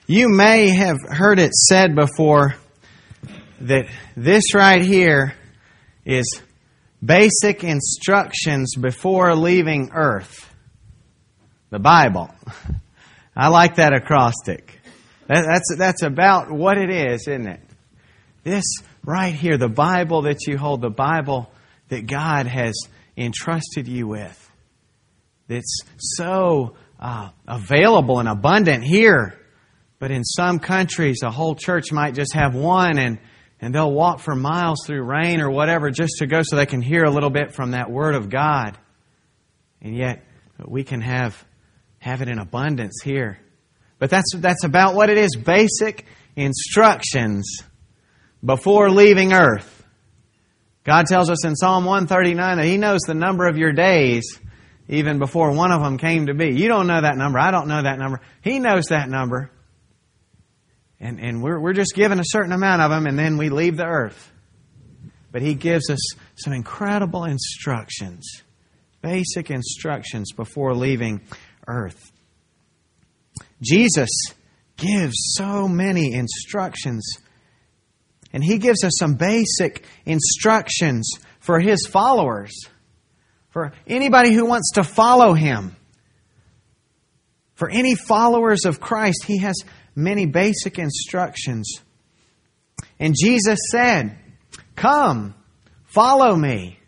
You may have heard it said before that this right here is basic instructions before leaving earth. The Bible. I like that acrostic. That's about what it is, isn't it? This right here, the Bible that you hold, the Bible that God has entrusted you with. It's so available and abundant here. But in some countries, a whole church might just have one, and they'll walk for miles through rain or whatever just to go so they can hear a little bit from that Word of God. And yet, we can have it in abundance here. But that's about what it is. Basic instructions before leaving earth. God tells us in Psalm 139 that He knows the number of your days even before one of them came to be. You don't know that number. I don't know that number. He knows that number. And we're just given a certain amount of them, and then we leave the earth. But He gives us some incredible instructions, basic instructions before leaving earth. Jesus gives so many instructions, and He gives us some basic instructions for His followers, for anybody who wants to follow Him. For any followers of Christ, He has many basic instructions. And Jesus said, "Come, follow me."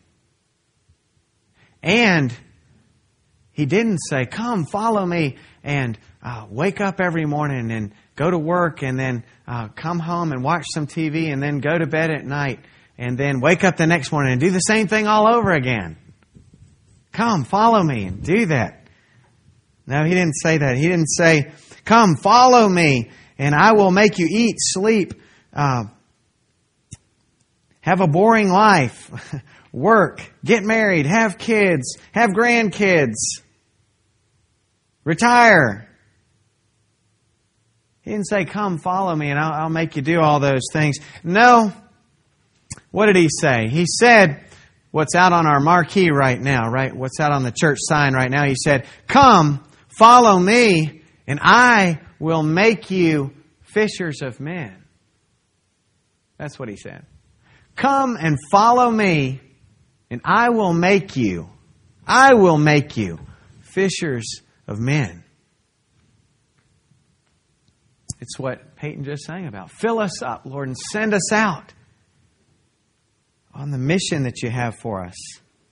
And He didn't say, "Come, follow me," and wake up every morning and go to work and then come home and watch some TV and then go to bed at night and then wake up the next morning and do the same thing all over again. Come, follow me, and do that. No, He didn't say that. He didn't say, "Come, follow me, and I will make you eat, sleep, have a boring life, work, get married, have kids, have grandkids, retire." He didn't say, "Come, follow me, and I'll make you do all those things." No. What did He say? He said what's out on our marquee right now, right? What's out on the church sign right now. He said, "Come, follow me, and I will make you fishers of men." That's what He said. Come and follow me, and I will make you fishers of men. It's what Peyton just sang about. Fill us up, Lord, and send us out on the mission that You have for us.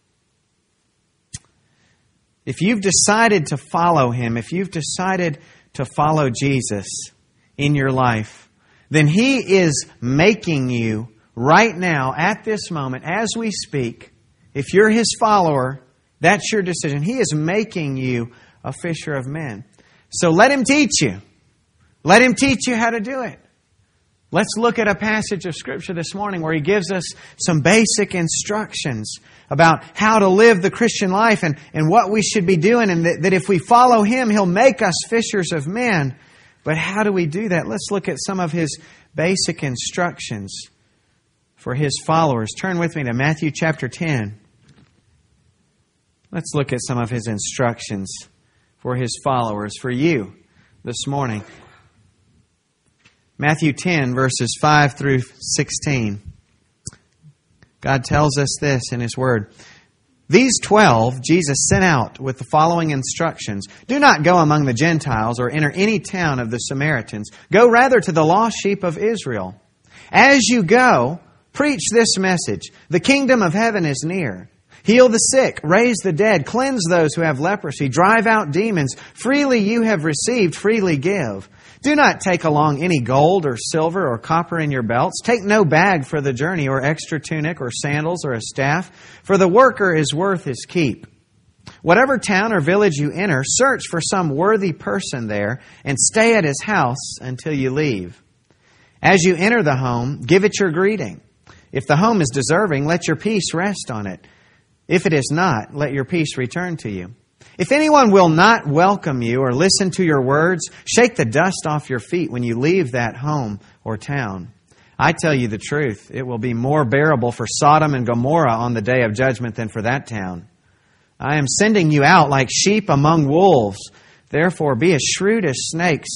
If you've decided to follow Him, if you've decided to follow Jesus in your life, then He is making you right now, at this moment, as we speak. If you're His follower, that's your decision. He is making you a fisher of men. So let Him teach you. Let Him teach you how to do it. Let's look at a passage of Scripture this morning where He gives us some basic instructions about how to live the Christian life and what we should be doing, and that if we follow Him, He'll make us fishers of men. But how do we do that? Let's look at some of His basic instructions for His followers. Turn with me to Matthew chapter 10. Let's look at some of His instructions for His followers, for you this morning. Matthew 10, verses 5 through 16. God tells us this in His Word. These 12 Jesus sent out with the following instructions. Do not go among the Gentiles or enter any town of the Samaritans. Go rather to the lost sheep of Israel. As you go, preach this message. The kingdom of heaven is near. Heal the sick, raise the dead, cleanse those who have leprosy, drive out demons. Freely you have received, freely give. Do not take along any gold or silver or copper in your belts. Take no bag for the journey or extra tunic or sandals or a staff, for the worker is worth his keep. Whatever town or village you enter, search for some worthy person there and stay at his house until you leave. As you enter the home, give it your greeting. If the home is deserving, let your peace rest on it. If it is not, let your peace return to you. If anyone will not welcome you or listen to your words, shake the dust off your feet when you leave that home or town. I tell you the truth, it will be more bearable for Sodom and Gomorrah on the day of judgment than for that town. I am sending you out like sheep among wolves. Therefore, be as shrewd as snakes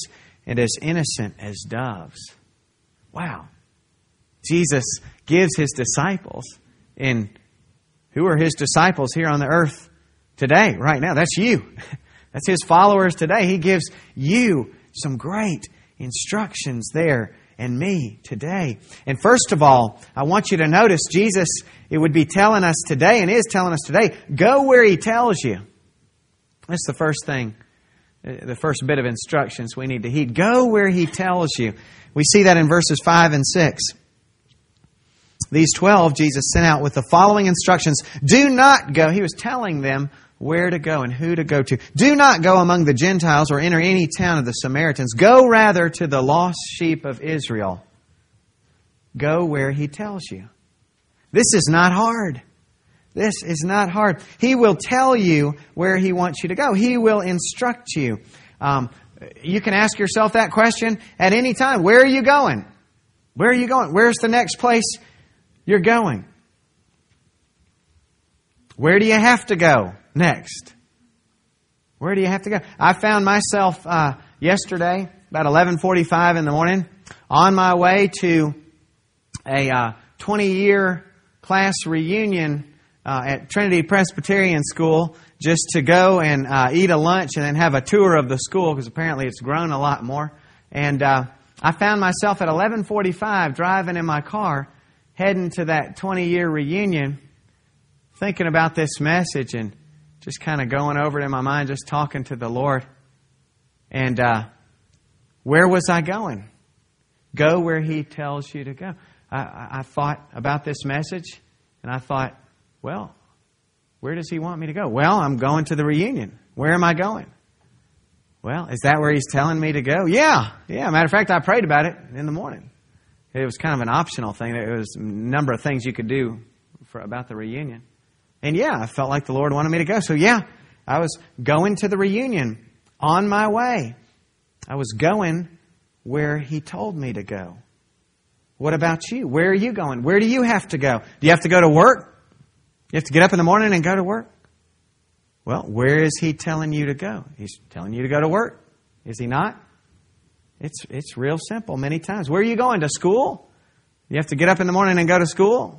and as innocent as doves. Wow. Jesus gives His disciples, and who are His disciples here on the earth today, right now? That's you. That's His followers today. He gives you some great instructions there and me today. And first of all, I want you to notice Jesus, it would be telling us today and is telling us today, go where He tells you. That's the first thing, the first bit of instructions we need to heed. Go where He tells you. We see that in verses 5 and 6. These 12 Jesus sent out with the following instructions. Do not go. He was telling them where to go and who to go to. Do not go among the Gentiles or enter any town of the Samaritans. Go rather to the lost sheep of Israel. Go where He tells you. This is not hard. This is not hard. He will tell you where He wants you to go. He will instruct you. You can ask yourself that question at any time. Where are you going? Where are you going? Where's the next place you're going? Where do you have to go next? Where do you have to go? I found myself yesterday, about 11:45 in the morning, on my way to a 20-year class reunion at Trinity Presbyterian School, just to go and eat a lunch and then have a tour of the school, because apparently it's grown a lot more. And I found myself at 11:45 driving in my car, heading to that 20-year reunion, thinking about this message and just kind of going over it in my mind, just talking to the Lord. And where was I going? Go where He tells you to go. I thought about this message, and I thought, well, where does He want me to go? Well, I'm going to the reunion. Where am I going? Well, is that where He's telling me to go? Yeah. Matter of fact, I prayed about it in the morning. It was kind of an optional thing. There was a number of things you could do about the reunion. And I felt like the Lord wanted me to go. So I was going to the reunion on my way. I was going where He told me to go. What about you? Where are you going? Where do you have to go? Do you have to go to work? You have to get up in the morning and go to work? Well, where is He telling you to go? He's telling you to go to work. Is He not? It's real simple many times. Where are you going? To school? You have to get up in the morning and go to school?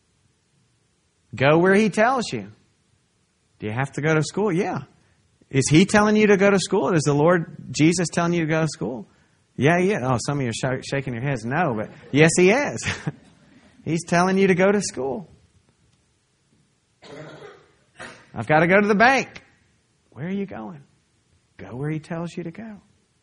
Go where He tells you. Do you have to go to school? Yeah. Is He telling you to go to school? Is the Lord Jesus telling you to go to school? Yeah. Oh, some of you are shaking your heads. No, but yes, He is. He's telling you to go to school. I've got to go to the bank. Where are you going? Go where He tells you to go.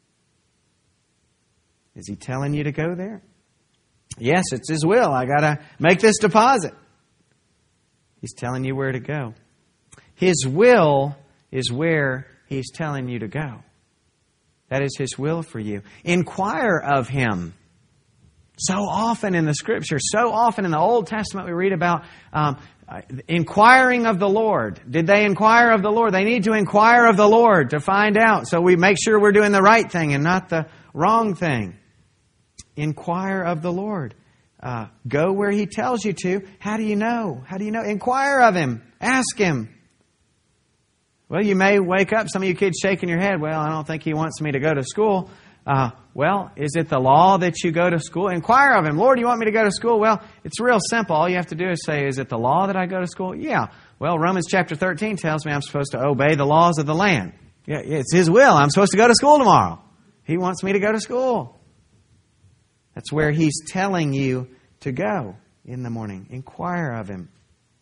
Is He telling you to go there? Yes, it's His will. I got to make this deposit. He's telling you where to go. His will is where He's telling you to go. That is His will for you. Inquire of Him. So often in the Scripture, so often in the Old Testament, we read about inquiring of the Lord. Did they inquire of the Lord? They need to inquire of the Lord to find out, so we make sure we're doing the right thing and not the wrong thing. Inquire of the Lord. Go where He tells you to. How do you know? Inquire of Him. Ask Him. Well, you may wake up, some of you kids shaking your head. Well, I don't think He wants me to go to school. Well, is it the law that you go to school? Inquire of Him. Lord, do you want me to go to school? Well, it's real simple. All you have to do is say, is it the law that I go to school? Yeah. Well, Romans chapter 13 tells me I'm supposed to obey the laws of the land. Yeah, it's His will. I'm supposed to go to school tomorrow. He wants me to go to school. That's where He's telling you to go in the morning. Inquire of Him.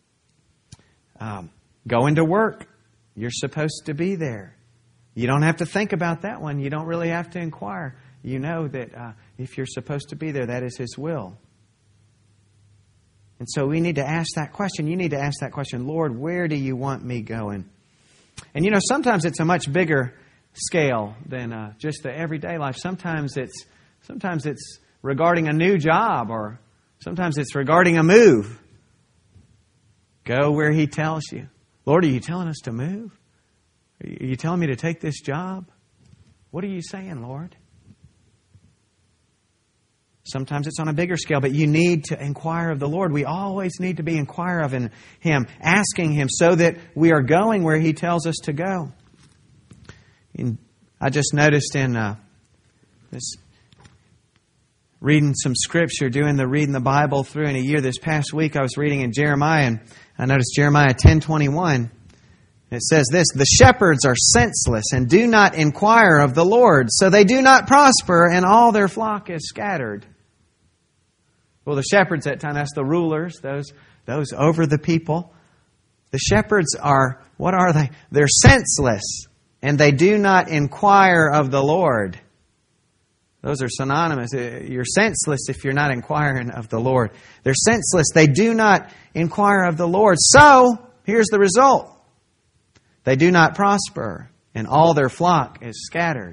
Going to work. You're supposed to be there. You don't have to think about that one. You don't really have to inquire. You know that if you're supposed to be there, that is His will. And so we need to ask that question. You need to ask that question, Lord, where do you want me going? And sometimes it's a much bigger scale than just the everyday life. Sometimes it's regarding a new job, or sometimes it's regarding a move. Go where He tells you. Lord, are you telling us to move? Are you telling me to take this job? What are you saying, Lord? Sometimes it's on a bigger scale, but you need to inquire of the Lord. We always need to be inquire of Him, asking Him so that we are going where He tells us to go. I just noticed in This reading some Scripture, doing the reading the Bible through in a year. This past week I was reading in Jeremiah, and I noticed Jeremiah 10:21. It says this, "The shepherds are senseless and do not inquire of the Lord, so they do not prosper, and all their flock is scattered." Well, the shepherds at that time, that's the rulers, those over the people. The shepherds are, what are they? They're senseless, and they do not inquire of the Lord. Those are synonymous. You're senseless if you're not inquiring of the Lord. They're senseless. They do not inquire of the Lord. So, here's the result. They do not prosper, and all their flock is scattered.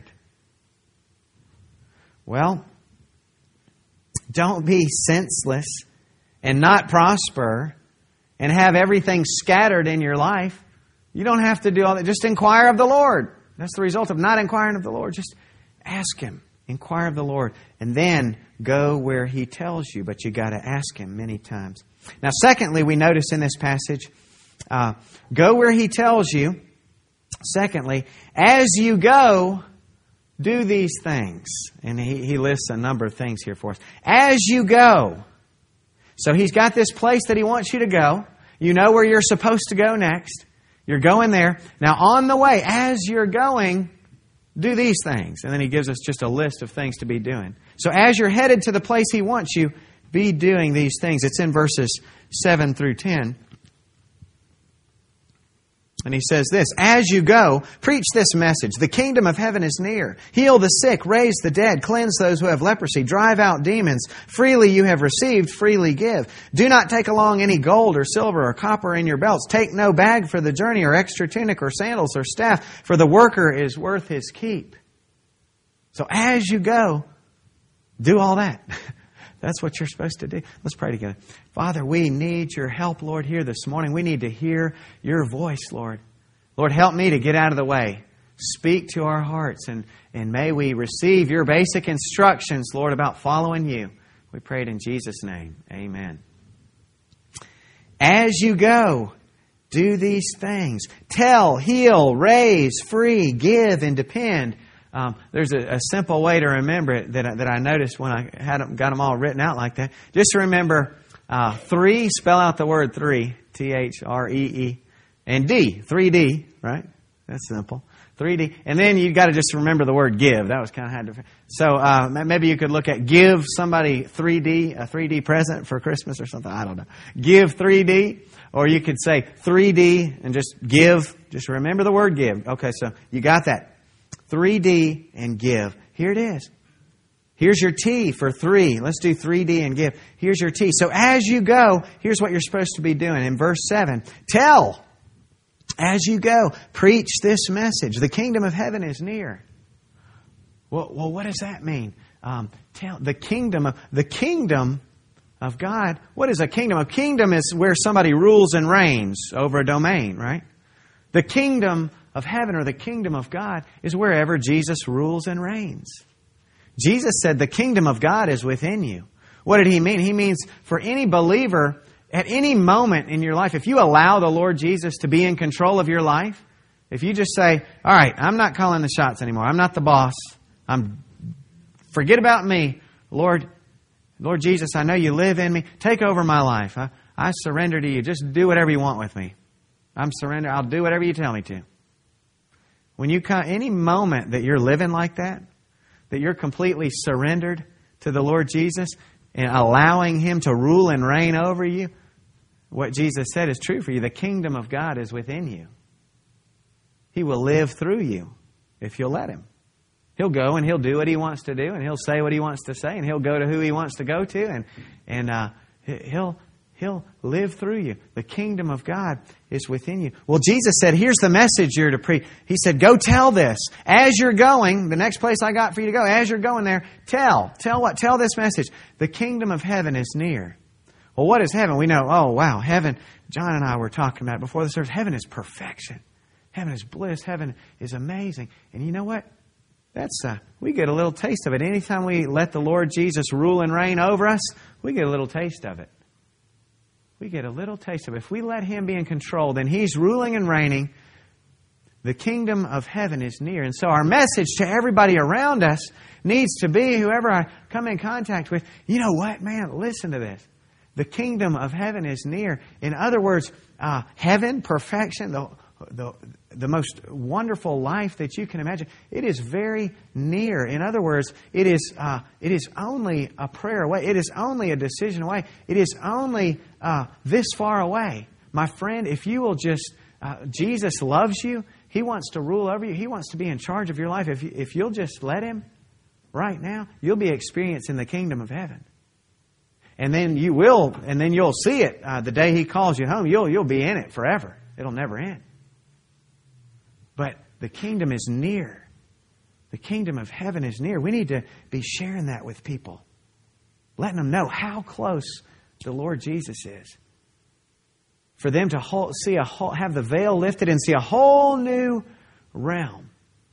Well, don't be senseless and not prosper and have everything scattered in your life. You don't have to do all that. Just inquire of the Lord. That's the result of not inquiring of the Lord. Just ask Him. Inquire of the Lord. And then go where He tells you. But you got to ask Him many times. Now, secondly, we notice in this passage, go where He tells you. Secondly, as you go, do these things. And he lists a number of things here for us. As you go. So He's got this place that He wants you to go. You know where you're supposed to go next. You're going there. Now, on the way, as you're going, do these things. And then He gives us just a list of things to be doing. So as you're headed to the place He wants you, be doing these things. It's in verses 7 through 10. And He says this, "As you go, preach this message. The kingdom of heaven is near. Heal the sick, raise the dead, cleanse those who have leprosy, drive out demons. Freely you have received, freely give. Do not take along any gold or silver or copper in your belts. Take no bag for the journey or extra tunic or sandals or staff, for the worker is worth his keep." So as you go, do all that. That's what you're supposed to do. Let's pray together. Father, we need Your help, Lord, here this morning. We need to hear Your voice, Lord. Lord, help me to get out of the way. Speak to our hearts, and may we receive Your basic instructions, Lord, about following You. We pray it in Jesus' name. Amen. As you go, do these things. Tell, heal, raise, free, give, and depend. There's a simple way to remember it that I noticed when I got them all written out like that. Just remember 3, spell out the word 3, T-H-R-E-E, and D, 3D, right? That's simple. 3D. And then you got to just remember the word give. That was kind of hard to... So maybe you could look at give somebody 3D, a 3D present for Christmas or something. I don't know. Give 3D. Or you could say 3D and just give. Just remember the word give. Okay, so you got that. 3D and give. Here it is. Here's your T for 3. Let's do 3D and give. Here's your T. So as you go, here's what you're supposed to be doing. In verse 7, tell. As you go, preach this message. The kingdom of heaven is near. Well, what does that mean? Tell the kingdom of God. What is a kingdom? A kingdom is where somebody rules and reigns over a domain, right? The kingdom of heaven or the kingdom of God is wherever Jesus rules and reigns. Jesus said the kingdom of God is within you. What did He mean? He means for any believer, at any moment in your life, if you allow the Lord Jesus to be in control of your life, if you just say, all right, I'm not calling the shots anymore. I'm not the boss. Forget about me. Lord Jesus, I know You live in me. Take over my life. I surrender to You. Just do whatever You want with me. I'm surrendered. I'll do whatever You tell me to. When you come, any moment that you're living like that you're completely surrendered to the Lord Jesus and allowing Him to rule and reign over you, what Jesus said is true for you. The kingdom of God is within you. He will live through you if you'll let Him. He'll go and He'll do what He wants to do, and He'll say what He wants to say, and He'll go to who He wants to go to, and He'll live through you. The kingdom of God is within you. Well, Jesus said, here's the message you're to preach. He said, go tell this. As you're going, the next place I got for you to go, as you're going there, tell what? Tell this message. The kingdom of heaven is near. Well, what is heaven? We know, oh, wow, heaven. John and I were talking about it before the service. Heaven is perfection. Heaven is bliss. Heaven is amazing. And you know what? We get a little taste of it. Anytime we let the Lord Jesus rule and reign over us, we get a little taste of it. We get a little taste of it. If we let Him be in control, then He's ruling and reigning. The kingdom of heaven is near. And so our message to everybody around us needs to be, whoever I come in contact with, you know what, man, listen to this. The kingdom of heaven is near. In other words, heaven, perfection, the most wonderful life that you can imagine, it is very near. In other words, it is only a prayer away. It is only a decision away. It is only this far away. My friend, if you will just, Jesus loves you. He wants to rule over you. He wants to be in charge of your life. If you'll just let Him right now, you'll be experiencing the kingdom of heaven. And then you'll see it the day He calls you home. You'll be in it forever. It'll never end. But the kingdom is near. The kingdom of heaven is near. We need to be sharing that with people. Letting them know how close the Lord Jesus is. For them to have the veil lifted and see a whole new realm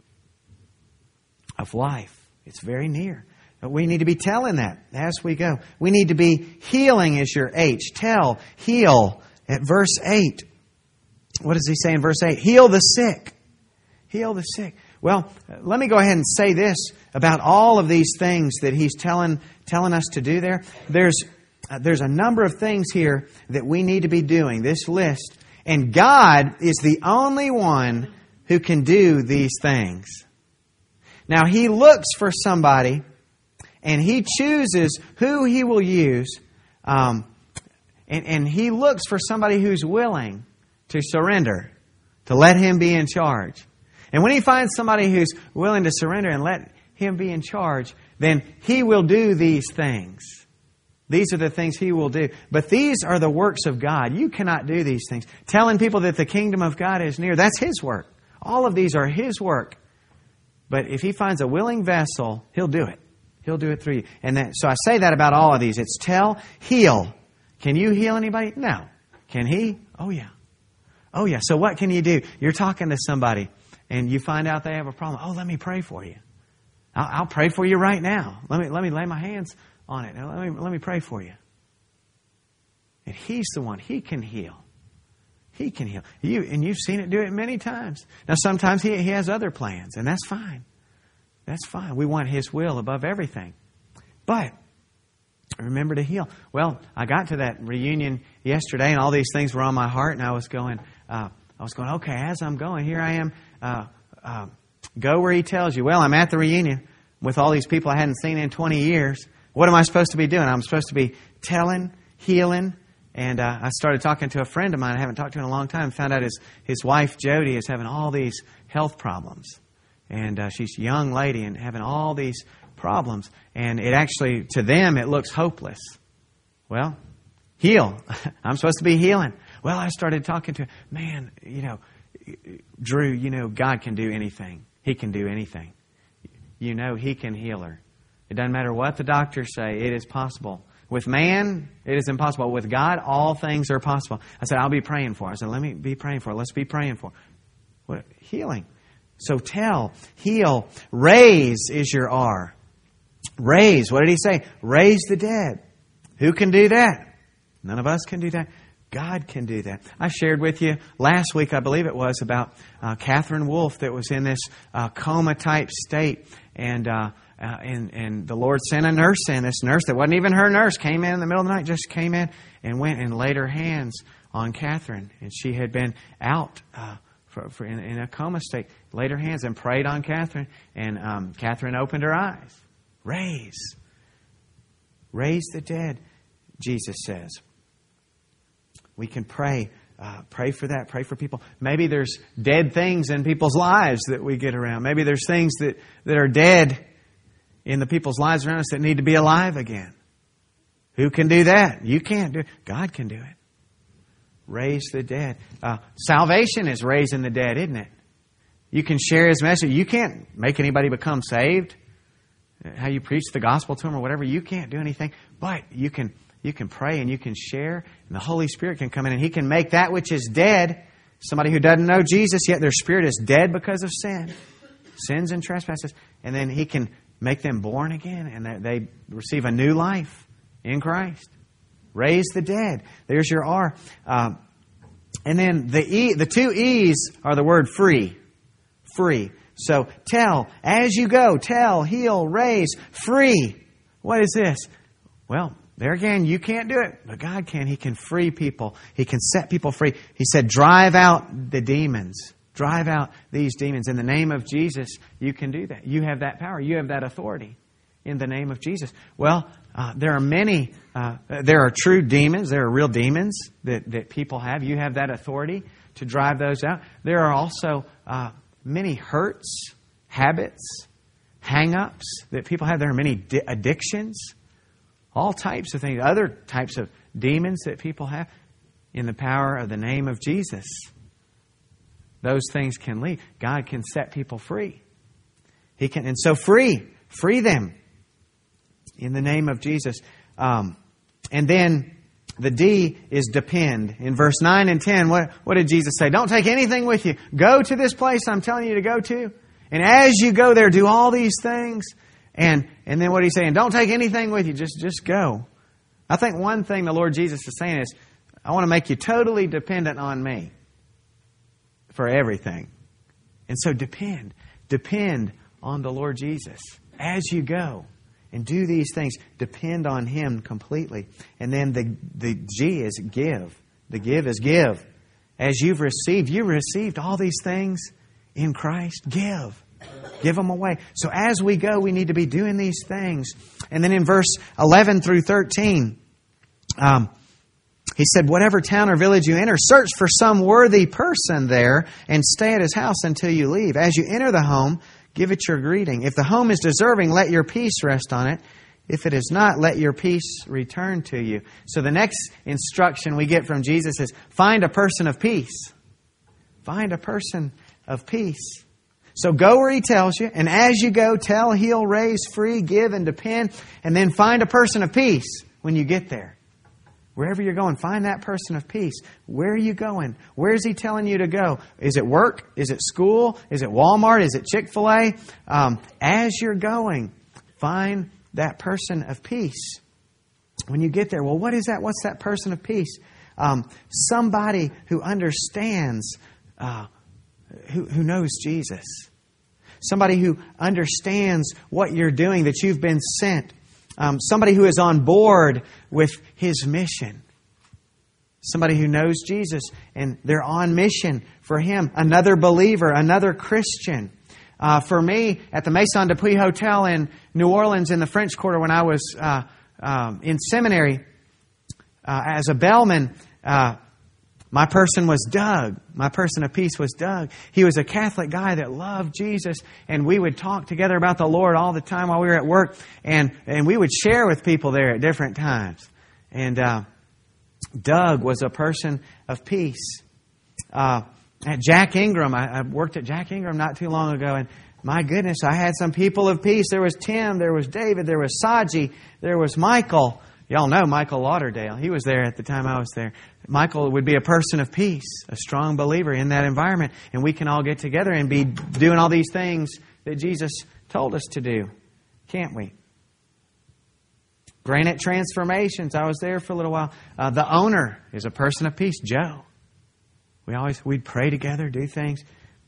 of life. It's very near. But we need to be telling that as we go. We need to be healing is your H. Tell, heal. At verse 8. What does He say in verse 8? Heal the sick. Heal the sick. Well, let me go ahead and say this about all of these things that He's telling us to do there. There's a number of things here that we need to be doing, this list. And God is the only one who can do these things. Now, He looks for somebody and He chooses who He will use. And He looks for somebody who's willing to surrender, to let Him be in charge. And when He finds somebody who's willing to surrender and let Him be in charge, then He will do these things. These are the things He will do. But these are the works of God. You cannot do these things. Telling people that the kingdom of God is near, that's His work. All of these are His work. But if He finds a willing vessel, He'll do it. He'll do it through you. And so I say that about all of these. It's tell, heal. Can you heal anybody? No. Can He? Oh, yeah. Oh, yeah. So what can you do? You're talking to somebody and you find out they have a problem. Oh, let me pray for you. I'll pray for you right now. Let me lay my hands on it. Now, let me pray for you. And He's the one. He can heal. He can heal. You've seen it do it many times. Now, sometimes He has other plans, and that's fine. That's fine. We want His will above everything. But remember to heal. Well, I got to that reunion yesterday, and all these things were on my heart, and I was going, okay, as I'm going, here I am. Go where He tells you. Well, I'm at the reunion with all these people I hadn't seen in 20 years. What am I supposed to be doing? I'm supposed to be telling, healing. And I started talking to a friend of mine I haven't talked to in a long time. Found out his wife, Jody, is having all these health problems. And she's a young lady and having all these problems. And it actually, to them, it looks hopeless. Well, heal. I'm supposed to be healing. Well, I started talking to, man, Drew, God can do anything. He can do anything. He can heal her. It doesn't matter what the doctors say. It is possible. With man, it is impossible. With God, all things are possible. I said, I'll be praying for her. I said, let me be praying for her. Let's be praying for her. What? Healing. So tell, heal, raise is your R. Raise. What did He say? Raise the dead. Who can do that? None of us can do that. God can do that. I shared with you last week, I believe it was, about Catherine Wolfe that was in this coma-type state. And the Lord sent a nurse in. This nurse that wasn't even her nurse came in the middle of the night, just came in and went and laid her hands on Catherine. And she had been out in a coma state. Laid her hands and prayed on Catherine. And Catherine opened her eyes. Raise the dead, Jesus says. We can pray. Pray for that. Pray for people. Maybe there's dead things in people's lives that we get around. Maybe there's things that are dead in the people's lives around us that need to be alive again. Who can do that? You can't do it. God can do it. Raise the dead. Salvation is raising the dead, isn't it? You can share His message. You can't make anybody become saved. How you preach the gospel to them or whatever. You can't do anything. But you can pray and you can share. And the Holy Spirit can come in and He can make that which is dead. Somebody who doesn't know Jesus yet, their spirit is dead because of sin. Sins and trespasses. And then He can make them born again and they receive a new life in Christ. Raise the dead. There's your R. And then the two E's are the word free. free. So tell, as you go, tell, heal, raise, free. What is this? Well, there again, you can't do it, but God can. He can free people. He can set people free. He said, drive out the demons. Drive out these demons. In the name of Jesus, you can do that. You have that power. You have that authority in the name of Jesus. Well, there are many, there are true demons. There are real demons that people have. You have that authority to drive those out. There are also many hurts, habits, hang-ups that people have. There are many addictions, all types of things, other types of demons that people have. In the power of the name of Jesus, those things can leave. God can set people free. He can, and so free them in the name of Jesus. And then the D is depend. In verse 9 and 10, what did Jesus say? Don't take anything with you. Go to this place I'm telling you to go to. And as you go there, do all these things. And then what he's saying, don't take anything with you. Just go. I think one thing the Lord Jesus is saying is, I want to make you totally dependent on me for everything. And so depend on the Lord Jesus as you go and do these things. Depend on Him completely. And then the G is give. The give is give. As you've received all these things in Christ. Give them away. So as we go, we need to be doing these things. And then in verse 11 through 13, he said, whatever town or village you enter, search for some worthy person there and stay at his house until you leave. As you enter the home, give it your greeting. If the home is deserving, let your peace rest on it. If it is not, let your peace return to you. So the next instruction we get from Jesus is, find a person of peace. Find a person of peace. So go where He tells you, and as you go, tell, heal, raise, free, give, and depend, and then find a person of peace when you get there. Wherever you're going, find that person of peace. Where are you going? Where is He telling you to go? Is it work? Is it school? Is it Walmart? Is it Chick-fil-A? As you're going, find that person of peace. When you get there, well, what is that? What's that person of peace? Somebody who understands, who knows Jesus. Somebody who understands what you're doing, that you've been sent. Somebody who is on board with His mission. Somebody who knows Jesus and they're on mission for Him. Another believer, another Christian. For me, at the Maison de Puy Hotel in New Orleans in the French Quarter when I was in seminary as a bellman, my person was Doug. My person of peace was Doug. He was a Catholic guy that loved Jesus, and we would talk together about the Lord all the time while we were at work, and we would share with people there at different times. And Doug was a person of peace. At Jack Ingram, I worked at Jack Ingram not too long ago, and my goodness, I had some people of peace. There was Tim, there was David, there was Saji, there was Michael. Y'all know Michael Lauderdale. He was there at the time I was there. Michael would be a person of peace, a strong believer in that environment. And we can all get together and be doing all these things that Jesus told us to do. Can't we? Granite Transformations. I was there for a little while. The owner is a person of peace, Joe. We'd pray together, do things.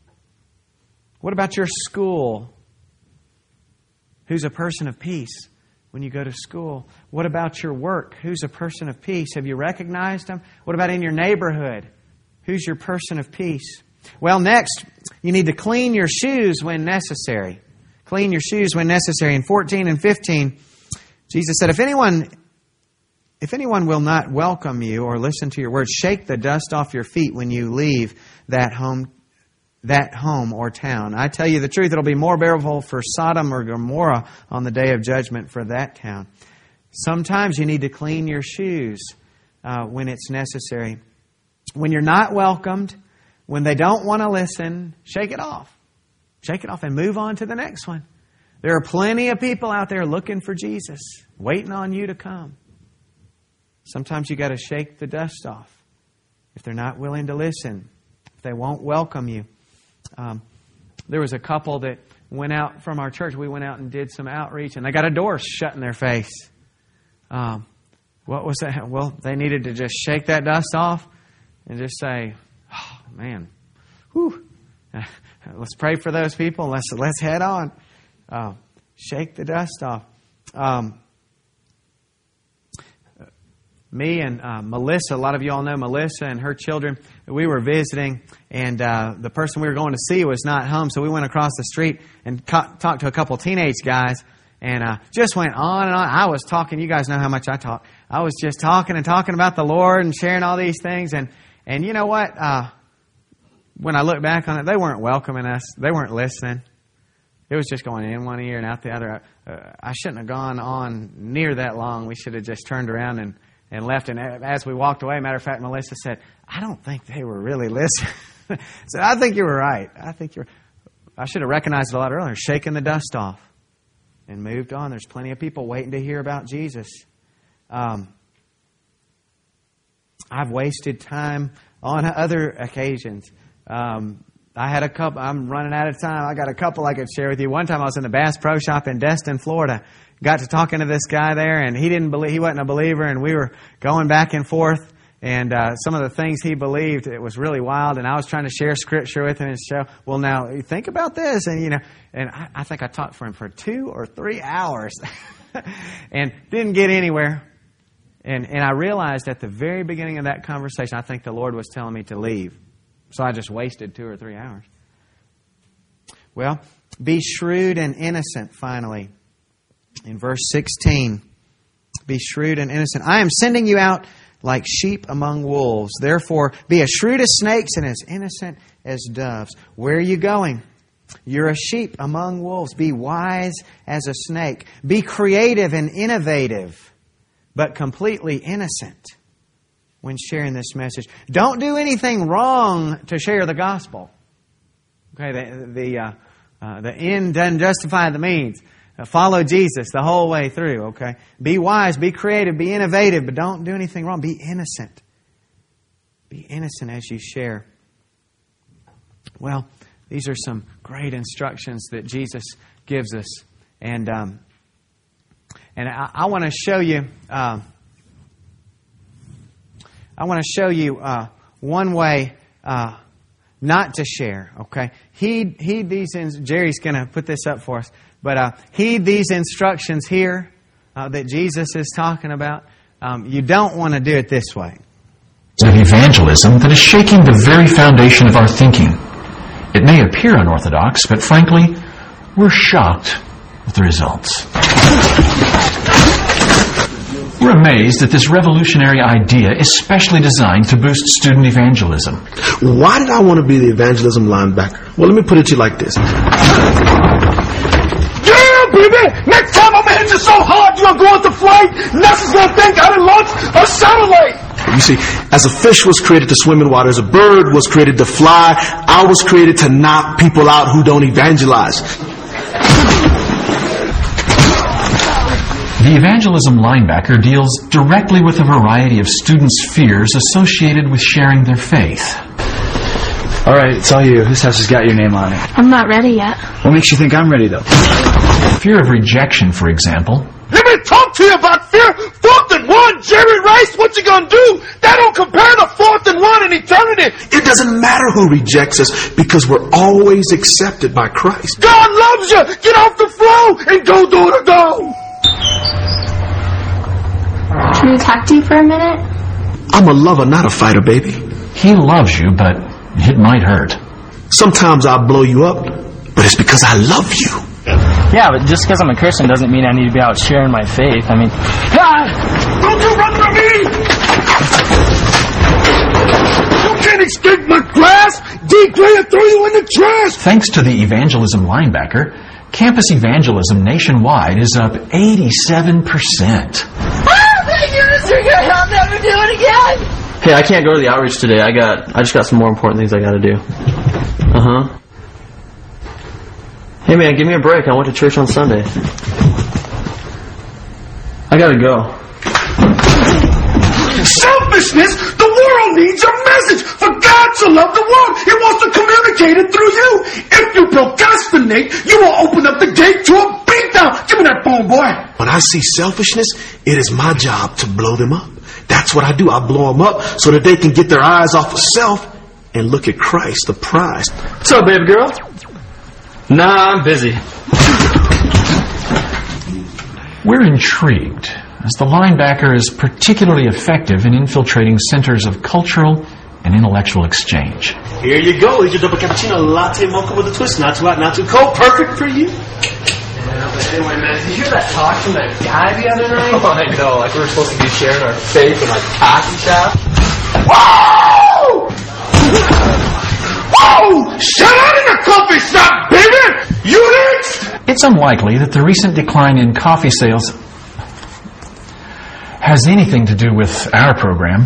What about your school? Who's a person of peace? When you go to school, what about your work? Who's a person of peace? Have you recognized them? What about in your neighborhood? Who's your person of peace? Well, next, you need to clean your shoes when necessary. Clean your shoes when necessary. In 14 and 15, Jesus said, If anyone will not welcome you or listen to your words, shake the dust off your feet when you leave that home or town. I tell you the truth, it'll be more bearable for Sodom or Gomorrah on the day of judgment for that town. Sometimes you need to clean your shoes when it's necessary. When you're not welcomed, when they don't want to listen, shake it off. Shake it off and move on to the next one. There are plenty of people out there looking for Jesus, waiting on you to come. Sometimes you got to shake the dust off if they're not willing to listen, if they won't welcome you. There was a couple that went out from our church. We went out and did some outreach, and they got a door shut in their face. What was that? Well, they needed to just shake that dust off and just say, oh, man, whew, let's pray for those people. Let's head on. Shake the dust off. Me and Melissa, a lot of you all know Melissa and her children. We were visiting, and the person we were going to see was not home, so we went across the street and talked to a couple teenage guys, and just went on and on. I was talking. You guys know how much I talk. I was just talking and talking about the Lord and sharing all these things, and you know what? When I look back on it, they weren't welcoming us. They weren't listening. It was just going in one ear and out the other. I shouldn't have gone on near that long. We should have just turned around and left. And as we walked away, matter of fact, Melissa said, I don't think they were really listening. So I think you were right. I should have recognized it a lot earlier, shaking the dust off and moved on. There's plenty of people waiting to hear about Jesus. I've wasted time on other occasions. I had a couple. I'm running out of time. I got a couple I could share with you. One time I was in the Bass Pro Shop in Destin, Florida. Got to talking to this guy there, and he wasn't a believer, and we were going back and forth. And some of the things he believed, it was really wild. And I was trying to share Scripture with him and show, well, now think about this, and I think I talked for him for 2 or 3 hours, and didn't get anywhere. And I realized at the very beginning of that conversation, I think the Lord was telling me to leave. So I just wasted 2 or 3 hours. Well, be shrewd and innocent, finally. In verse 16, be shrewd and innocent. I am sending you out like sheep among wolves. Therefore, be as shrewd as snakes and as innocent as doves. Where are you going? You're a sheep among wolves. Be wise as a snake. Be creative and innovative, but completely innocent when sharing this message. Don't do anything wrong to share the gospel. Okay, the end doesn't justify the means. Follow Jesus the whole way through, okay? Be wise, be creative, be innovative, but don't do anything wrong. Be innocent. Be innocent as you share. Well, these are some great instructions that Jesus gives us. And I want to show you... one way not to share, okay? Heed these... Jerry's going to put this up for us. But heed these instructions here that Jesus is talking about. You don't want to do it this way. Of evangelism that is shaking the very foundation of our thinking. It may appear unorthodox, but frankly, we're shocked with the results. We're amazed at this revolutionary idea, especially designed to boost student evangelism. Why did I want to be the evangelism linebacker? Well, let me put it to you like this. Baby, next time I'm gonna hit you so hard you're going to flight. NASA's gonna think I done launched a satellite. You see, as a fish was created to swim in water, as a bird was created to fly, I was created to knock people out who don't evangelize. The evangelism linebacker deals directly with a variety of students' fears associated with sharing their faith. All right, it's all you. This house has got your name on it. I'm not ready yet. What makes you think I'm ready, though? Fear of rejection, for example. Let me talk to you about fear. 4th and 1, Jerry Rice, what you gonna do? That don't compare to 4th and 1 in eternity. It doesn't matter who rejects us because we're always accepted by Christ. God loves you. Get off the floor and go do it or go. Can I talk to you for a minute? I'm a lover, not a fighter, baby. He loves you, but it might hurt. Sometimes I'll blow you up, but it's because I love you. Yeah, but just because I'm a Christian doesn't mean I need to be out sharing my faith. I mean... Don't you run from me! You can't escape my class! D. Gray will throw you in the trash! Thanks to the evangelism linebacker, campus evangelism nationwide is up 87%. Thank you, Mr. Good. I'll never do it again. Hey, I can't go to the outreach today. I just got some more important things I got to do. Uh-huh. Hey, man, give me a break. I went to church on Sunday. I got to go. Selfishness! The world needs your message! For God to love the world, He wants to communicate it through you. If you procrastinate, you will open up the gate to a beatdown. Give me that phone, boy. When I see selfishness, it is my job to blow them up. That's what I do. I blow them up so that they can get their eyes off of self and look at Christ, the prize. What's up, baby girl? Nah, I'm busy. We're intrigued, as the linebacker is particularly effective in infiltrating centers of cultural and intellectual exchange. Here you go. Here's your double cappuccino latte mocha with a twist. Not too hot, not too cold. Perfect for you. Anyway, man, did you hear that talk from that guy the other night? Oh, I know. Like we were supposed to be sharing our faith in like coffee shop. Whoa! Whoa! Shut out in the coffee shop, baby! Units! It's unlikely that the recent decline in coffee sales has anything to do with our program.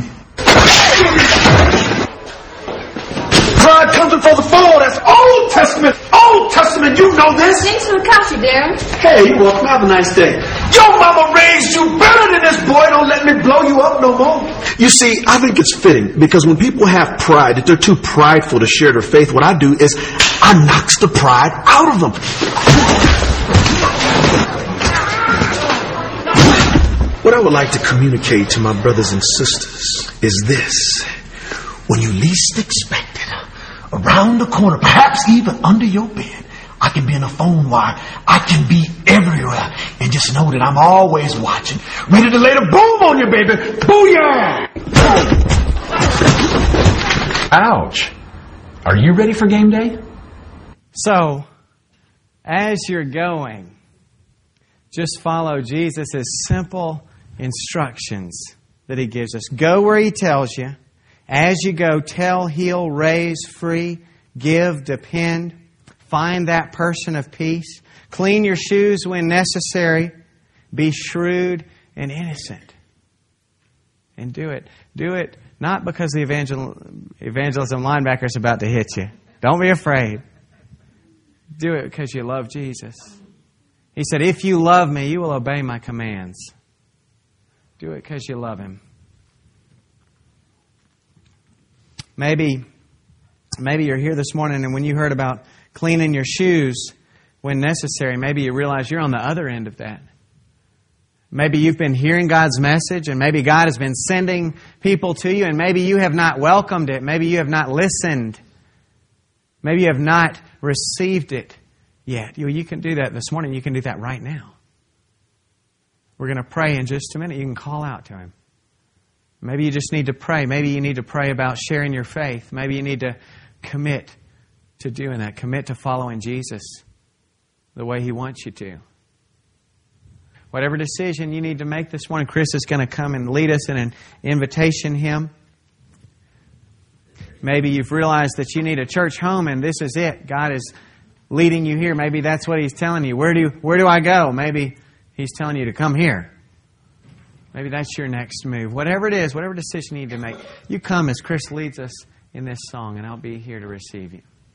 Pride comes before the fall. That's Old Testament. Old Testament. You know this. Thanks for the coffee, Darren. Hey, you're welcome. Have a nice day. Your mama raised you better than this boy. Don't let me blow you up no more. You see, I think it's fitting because when people have pride, if they're too prideful to share their faith, what I do is I knocks the pride out of them. What I would like to communicate to my brothers and sisters is this. When you least expect it, around the corner, perhaps even under your bed, I can be in a phone wire. I can be everywhere. And just know that I'm always watching, ready to lay the boom on you, baby. Booyah! Ouch. Are you ready for game day? So, as you're going, just follow Jesus' simple instructions that he gives us. Go where he tells you. As you go, tell, heal, raise, free, give, depend. Find that person of peace. Clean your shoes when necessary. Be shrewd and innocent. And do it. Do it not because the evangelism linebacker is about to hit you. Don't be afraid. Do it because you love Jesus. He said, if you love me, you will obey my commands. Do it because you love him. Maybe you're here this morning and when you heard about cleaning your shoes when necessary, maybe you realize you're on the other end of that. Maybe you've been hearing God's message and maybe God has been sending people to you and maybe you have not welcomed it. Maybe you have not listened. Maybe you have not received it yet. You can do that this morning. You can do that right now. We're going to pray in just a minute. You can call out to him. Maybe you just need to pray. Maybe you need to pray about sharing your faith. Maybe you need to commit to doing that. Commit to following Jesus the way he wants you to. Whatever decision you need to make this morning, Chris is going to come and lead us in an invitation hymn. Maybe you've realized that you need a church home and this is it. God is leading you here. Maybe that's what he's telling you. Where do I go? Maybe he's telling you to come here. Maybe that's your next move. Whatever it is, whatever decision you need to make, you come as Chris leads us in this song, and I'll be here to receive you.